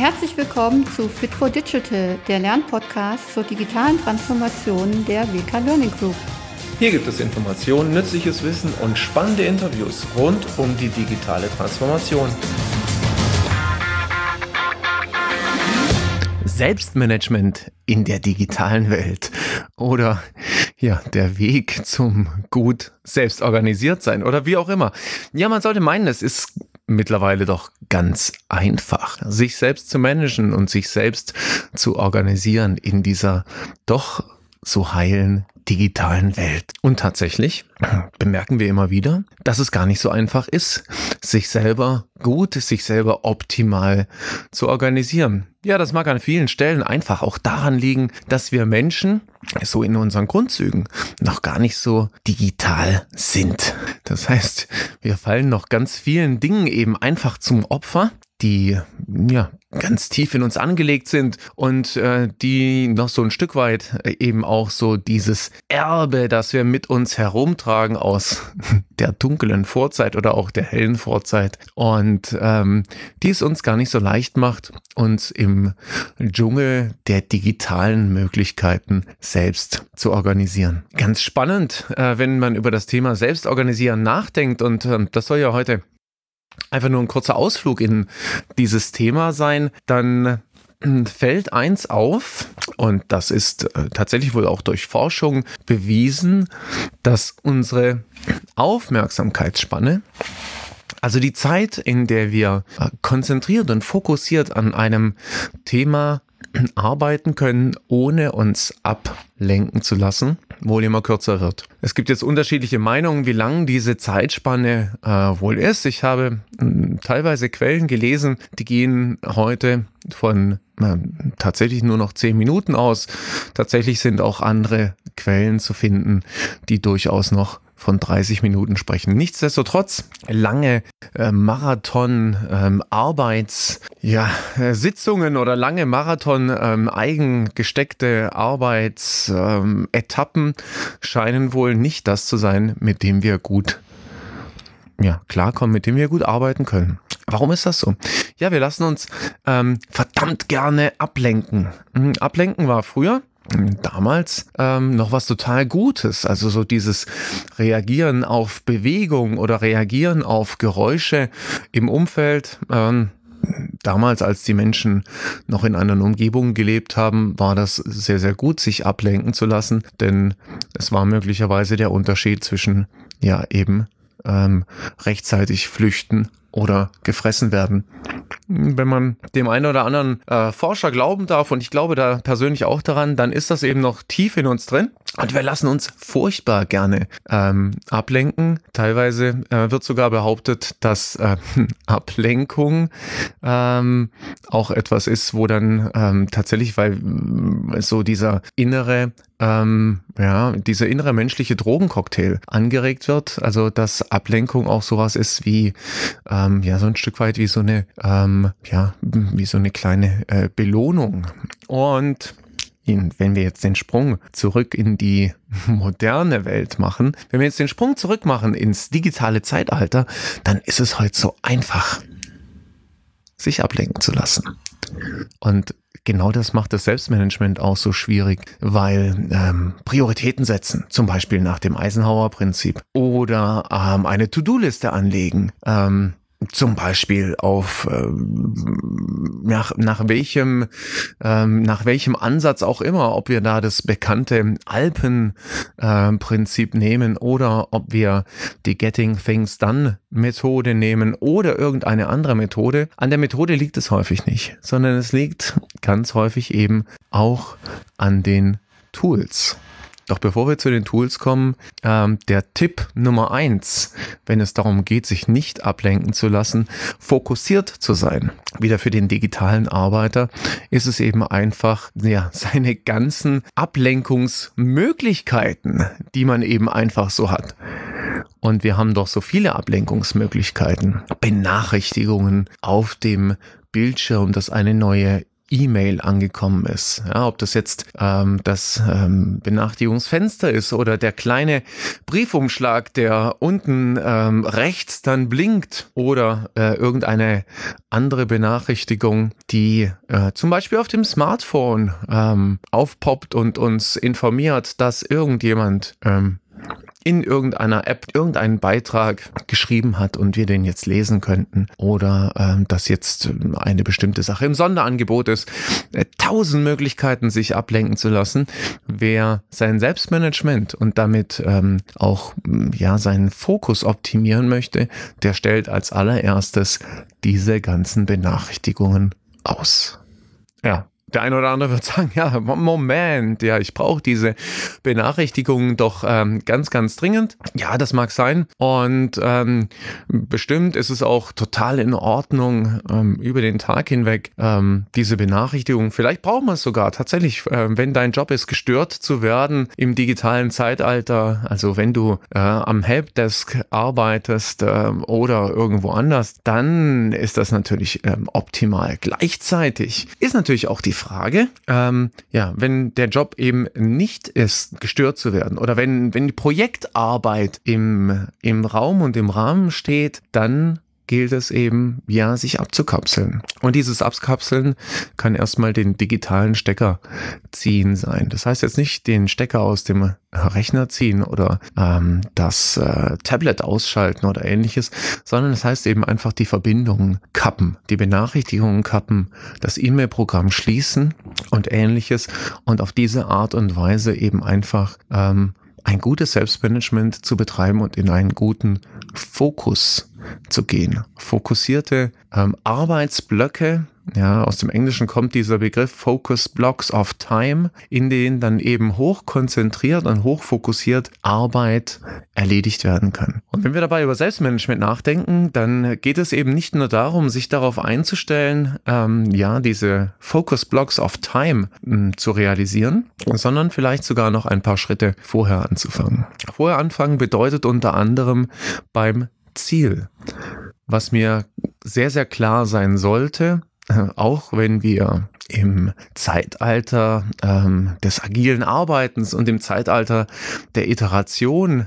Herzlich willkommen zu Fit for Digital, der Lernpodcast zur digitalen Transformation der WK Learning Group. Hier gibt es Informationen, nützliches Wissen und spannende Interviews rund um die digitale Transformation. Selbstmanagement in der digitalen Welt oder der Weg zum gut selbst organisiert sein oder wie auch immer. Ja, man sollte meinen, es ist mittlerweile doch ganz einfach, sich selbst zu managen und sich selbst zu organisieren in dieser doch so heilen digitalen Welt. Und tatsächlich bemerken wir immer wieder, dass es gar nicht so einfach ist, sich selber gut, sich selber optimal zu organisieren. Ja, das mag an vielen Stellen einfach auch daran liegen, dass wir Menschen so in unseren Grundzügen noch gar nicht so digital sind. Das heißt, wir fallen noch ganz vielen Dingen eben einfach zum Opfer, die ganz tief in uns angelegt sind und die noch so ein Stück weit eben auch so dieses Erbe, das wir mit uns herumtragen aus der dunklen Vorzeit oder auch der hellen Vorzeit und die es uns gar nicht so leicht macht, uns im Dschungel der digitalen Möglichkeiten selbst zu organisieren. Ganz spannend, wenn man über das Thema Selbstorganisieren nachdenkt und das soll ja heute einfach nur ein kurzer Ausflug in dieses Thema sein, dann fällt eins auf, und das ist tatsächlich wohl auch durch Forschung bewiesen, dass unsere Aufmerksamkeitsspanne, also die Zeit, in der wir konzentriert und fokussiert an einem Thema arbeiten können, ohne uns ablenken zu lassen, wohl immer kürzer wird. Es gibt jetzt unterschiedliche Meinungen, wie lang diese Zeitspanne wohl ist. Ich habe teilweise Quellen gelesen, die gehen heute von tatsächlich nur noch 10 Minuten aus. Tatsächlich sind auch andere Quellen zu finden, die durchaus noch von 30 Minuten sprechen. Nichtsdestotrotz lange Sitzungen oder lange eigengesteckte Arbeitsetappen scheinen wohl nicht das zu sein, mit dem wir gut klarkommen, mit dem wir gut arbeiten können. Warum ist das so? Ja, wir lassen uns verdammt gerne ablenken. Ablenken war früher damals noch was total Gutes, also so dieses Reagieren auf Bewegung oder Reagieren auf Geräusche im Umfeld. Damals, als die Menschen noch in einer Umgebung gelebt haben, war das sehr, sehr gut, sich ablenken zu lassen, denn es war möglicherweise der Unterschied zwischen rechtzeitig flüchten oder gefressen werden. Wenn man dem einen oder anderen Forscher glauben darf, und ich glaube da persönlich auch daran, dann ist das eben noch tief in uns drin. Und wir lassen uns furchtbar gerne ablenken. Teilweise wird sogar behauptet, dass Ablenkung auch etwas ist, wo dann tatsächlich, weil so dieser innere menschliche Drogencocktail angeregt wird, also dass Ablenkung auch sowas ist wie so ein Stück weit wie so eine kleine Belohnung. Und wenn wir jetzt den Sprung zurück in die moderne Welt machen, wenn wir jetzt den Sprung zurück machen ins digitale Zeitalter, dann ist es heute so einfach, sich ablenken zu lassen. Und genau das macht das Selbstmanagement auch so schwierig, weil Prioritäten setzen, zum Beispiel nach dem Eisenhower-Prinzip oder eine To-Do-Liste anlegen, zum Beispiel auf nach welchem Ansatz auch immer, ob wir da das bekannte Alpen-Prinzip nehmen oder ob wir die Getting Things Done Methode nehmen oder irgendeine andere Methode. An der Methode liegt es häufig nicht, sondern es liegt ganz häufig eben auch an den Tools. Doch bevor wir zu den Tools kommen, der Tipp Nummer 1, wenn es darum geht, sich nicht ablenken zu lassen, fokussiert zu sein. Wieder für den digitalen Arbeiter ist es eben einfach, seine ganzen Ablenkungsmöglichkeiten, die man eben einfach so hat. Und wir haben doch so viele Ablenkungsmöglichkeiten. Benachrichtigungen auf dem Bildschirm, dass eine neue E-Mail angekommen ist. Ja, ob das jetzt das Benachrichtigungsfenster ist oder der kleine Briefumschlag, der unten rechts dann blinkt oder irgendeine andere Benachrichtigung, die zum Beispiel auf dem Smartphone aufpoppt und uns informiert, dass irgendjemand in irgendeiner App irgendeinen Beitrag geschrieben hat und wir den jetzt lesen könnten oder dass jetzt eine bestimmte Sache im Sonderangebot ist. 1000 Möglichkeiten, sich ablenken zu lassen. Wer sein Selbstmanagement und damit auch seinen Fokus optimieren möchte, der stellt als allererstes diese ganzen Benachrichtigungen aus. Ja. Der eine oder andere wird sagen, ja, Moment, ja, ich brauche diese Benachrichtigungen doch ganz, ganz dringend. Ja, das mag sein. Und bestimmt ist es auch total in Ordnung, über den Tag hinweg diese Benachrichtigungen. Vielleicht braucht man es sogar tatsächlich, wenn dein Job ist, gestört zu werden im digitalen Zeitalter. Also wenn du am Helpdesk arbeitest oder irgendwo anders, dann ist das natürlich optimal. Gleichzeitig ist natürlich auch die Frage, wenn der Job eben nicht ist, gestört zu werden oder wenn die Projektarbeit im Raum und im Rahmen steht, dann gilt es eben, sich abzukapseln. Und dieses Abkapseln kann erstmal den digitalen Stecker ziehen sein. Das heißt jetzt nicht den Stecker aus dem Rechner ziehen oder das Tablet ausschalten oder ähnliches, sondern das heißt eben einfach die Verbindungen kappen, die Benachrichtigungen kappen, das E-Mail-Programm schließen und ähnliches und auf diese Art und Weise eben einfach ein gutes Selbstmanagement zu betreiben und in einen guten Fokus zu gehen. Fokussierte Arbeitsblöcke, aus dem Englischen kommt dieser Begriff Focus Blocks of Time, in denen dann eben hochkonzentriert und hochfokussiert Arbeit erledigt werden kann. Und wenn wir dabei über Selbstmanagement nachdenken, dann geht es eben nicht nur darum, sich darauf einzustellen, diese Focus Blocks of Time zu realisieren, sondern vielleicht sogar noch ein paar Schritte vorher anzufangen. Vorher anfangen bedeutet unter anderem beim Ziel, was mir sehr, sehr klar sein sollte, auch wenn wir im Zeitalter des agilen Arbeitens und im Zeitalter der Iteration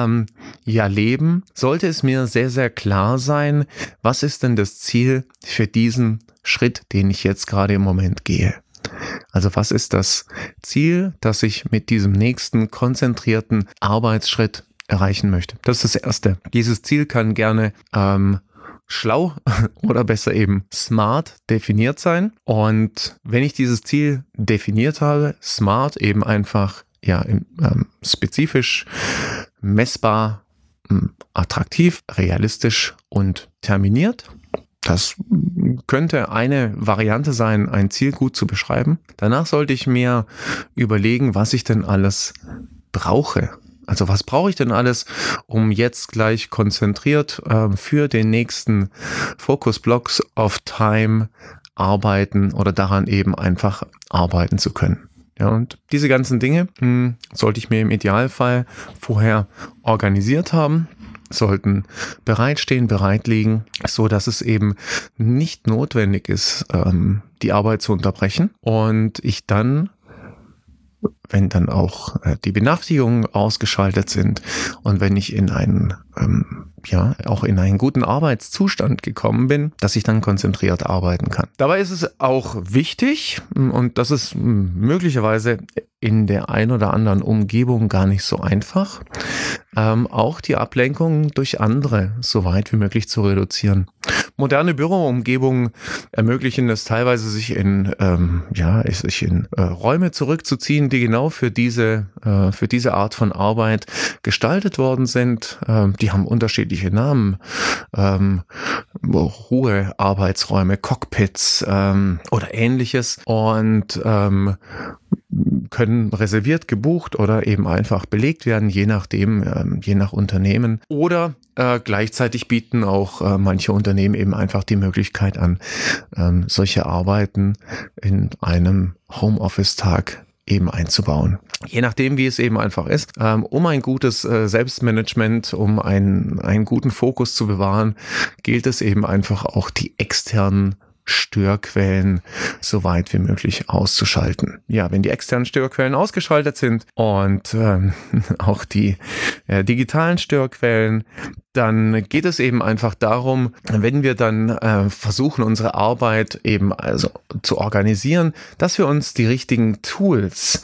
leben, sollte es mir sehr, sehr klar sein, was ist denn das Ziel für diesen Schritt, den ich jetzt gerade im Moment gehe. Also was ist das Ziel, das ich mit diesem nächsten konzentrierten Arbeitsschritt erreichen möchte? Das ist das Erste. Dieses Ziel kann gerne schlau oder besser eben smart definiert sein. Und wenn ich dieses Ziel definiert habe, smart eben einfach spezifisch, messbar, attraktiv, realistisch und terminiert. Das könnte eine Variante sein, ein Ziel gut zu beschreiben. Danach sollte ich mir überlegen, was ich denn alles brauche. Also was brauche ich denn alles, um jetzt gleich konzentriert für den nächsten Focus Blocks of Time arbeiten oder daran eben einfach arbeiten zu können. Ja, und diese ganzen Dinge sollte ich mir im Idealfall vorher organisiert haben, sollten bereitstehen, bereit liegen, so dass es eben nicht notwendig ist, die Arbeit zu unterbrechen und ich dann, wenn dann auch die Benachrichtigungen ausgeschaltet sind und wenn ich in einen auch in einen guten Arbeitszustand gekommen bin, dass ich dann konzentriert arbeiten kann. Dabei ist es auch wichtig, und das ist möglicherweise in der ein oder anderen Umgebung gar nicht so einfach, auch die Ablenkung durch andere so weit wie möglich zu reduzieren. Moderne Büroumgebungen ermöglichen es teilweise, sich in Räume zurückzuziehen, die genau für diese Art von Arbeit gestaltet worden sind. Die haben unterschiedliche Namen, Ruhearbeitsräume, Cockpits oder ähnliches und können reserviert, gebucht oder eben einfach belegt werden, je nachdem, je nach Unternehmen. Oder gleichzeitig bieten auch manche Unternehmen eben einfach die Möglichkeit an, solche Arbeiten in einem Homeoffice-Tag eben einzubauen. Je nachdem, wie es eben einfach ist, um ein gutes Selbstmanagement, um einen guten Fokus zu bewahren, gilt es eben einfach auch die externen Störquellen so weit wie möglich auszuschalten. Ja, wenn die externen Störquellen ausgeschaltet sind und auch die digitalen Störquellen, dann geht es eben einfach darum, wenn wir dann versuchen, unsere Arbeit eben also zu organisieren, dass wir uns die richtigen Tools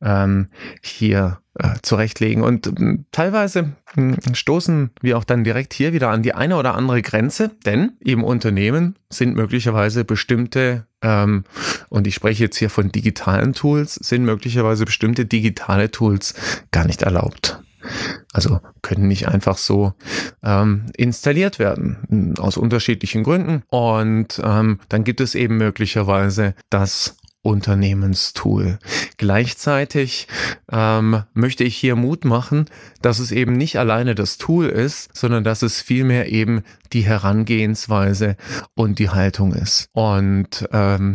hier zurechtlegen. Und teilweise stoßen wir auch dann direkt hier wieder an die eine oder andere Grenze, denn im Unternehmen sind möglicherweise bestimmte, und ich spreche jetzt hier von digitalen Tools, sind möglicherweise bestimmte digitale Tools gar nicht erlaubt. Also können nicht einfach so installiert werden, aus unterschiedlichen Gründen. Und dann gibt es eben möglicherweise das Unternehmenstool. Gleichzeitig möchte ich hier Mut machen, dass es eben nicht alleine das Tool ist, sondern dass es vielmehr eben die Herangehensweise und die Haltung ist. Und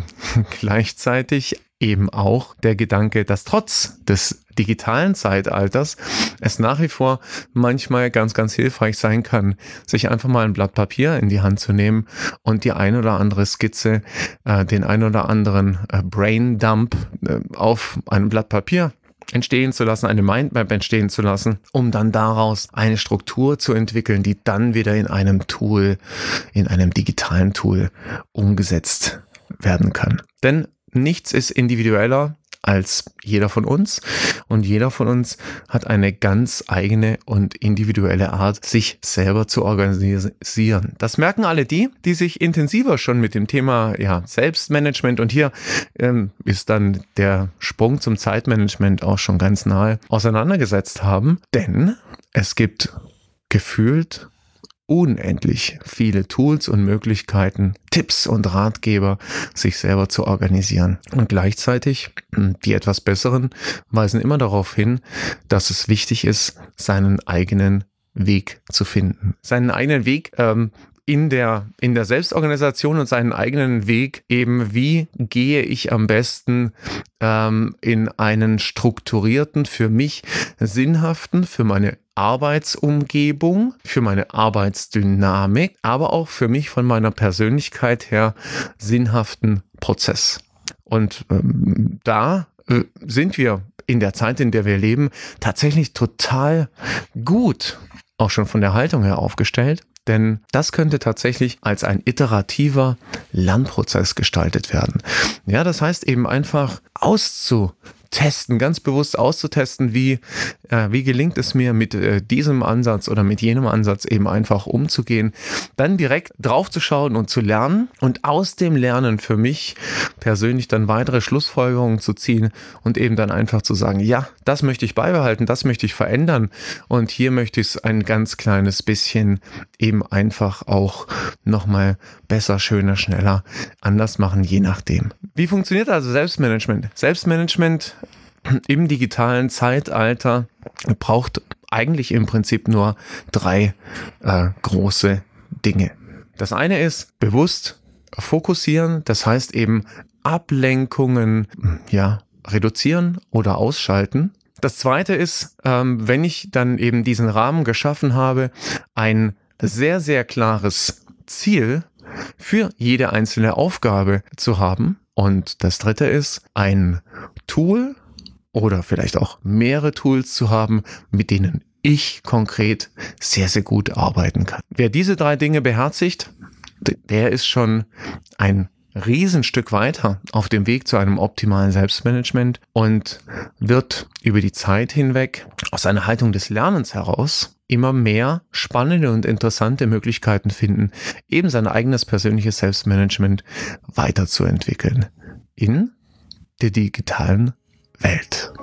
gleichzeitig eben auch der Gedanke, dass trotz des digitalen Zeitalters es nach wie vor manchmal ganz, ganz hilfreich sein kann, sich einfach mal ein Blatt Papier in die Hand zu nehmen und die ein oder andere Skizze, den ein oder anderen Braindump auf einem Blatt Papier entstehen zu lassen, eine Mindmap entstehen zu lassen, um dann daraus eine Struktur zu entwickeln, die dann wieder in einem Tool, in einem digitalen Tool umgesetzt werden kann. Denn nichts ist individueller als jeder von uns und jeder von uns hat eine ganz eigene und individuelle Art, sich selber zu organisieren. Das merken alle die sich intensiver schon mit dem Thema Selbstmanagement, und hier ist dann der Sprung zum Zeitmanagement auch schon ganz nahe, auseinandergesetzt haben, denn es gibt gefühlt unendlich viele Tools und Möglichkeiten, Tipps und Ratgeber, sich selber zu organisieren. Und gleichzeitig, die etwas besseren, weisen immer darauf hin, dass es wichtig ist, seinen eigenen Weg zu finden. Seinen eigenen Weg in der Selbstorganisation und seinen eigenen Weg eben, wie gehe ich am besten in einen strukturierten, für mich sinnhaften, für meine Arbeitsumgebung, für meine Arbeitsdynamik, aber auch für mich von meiner Persönlichkeit her sinnhaften Prozess. Und da sind wir in der Zeit, in der wir leben, tatsächlich total gut, auch schon von der Haltung her aufgestellt. Denn das könnte tatsächlich als ein iterativer Lernprozess gestaltet werden. Ja, das heißt eben einfach auszutesten, ganz bewusst auszutesten, wie gelingt es mir mit diesem Ansatz oder mit jenem Ansatz eben einfach umzugehen, dann direkt drauf zu schauen und zu lernen und aus dem Lernen für mich persönlich dann weitere Schlussfolgerungen zu ziehen und eben dann einfach zu sagen, ja, das möchte ich beibehalten, das möchte ich verändern und hier möchte ich es ein ganz kleines bisschen eben einfach auch nochmal besser, schöner, schneller, anders machen, je nachdem. Wie funktioniert also Selbstmanagement? Selbstmanagement im digitalen Zeitalter braucht eigentlich im Prinzip nur 3 große Dinge. Das eine ist bewusst fokussieren, das heißt eben Ablenkungen reduzieren oder ausschalten. Das zweite ist, wenn ich dann eben diesen Rahmen geschaffen habe, ein sehr, sehr klares Ziel für jede einzelne Aufgabe zu haben. Und das dritte ist, ein Tool oder vielleicht auch mehrere Tools zu haben, mit denen ich konkret sehr, sehr gut arbeiten kann. Wer diese 3 Dinge beherzigt, der ist schon ein Riesenstück weiter auf dem Weg zu einem optimalen Selbstmanagement und wird über die Zeit hinweg aus einer Haltung des Lernens heraus immer mehr spannende und interessante Möglichkeiten finden, eben sein eigenes persönliches Selbstmanagement weiterzuentwickeln in der digitalen Welt.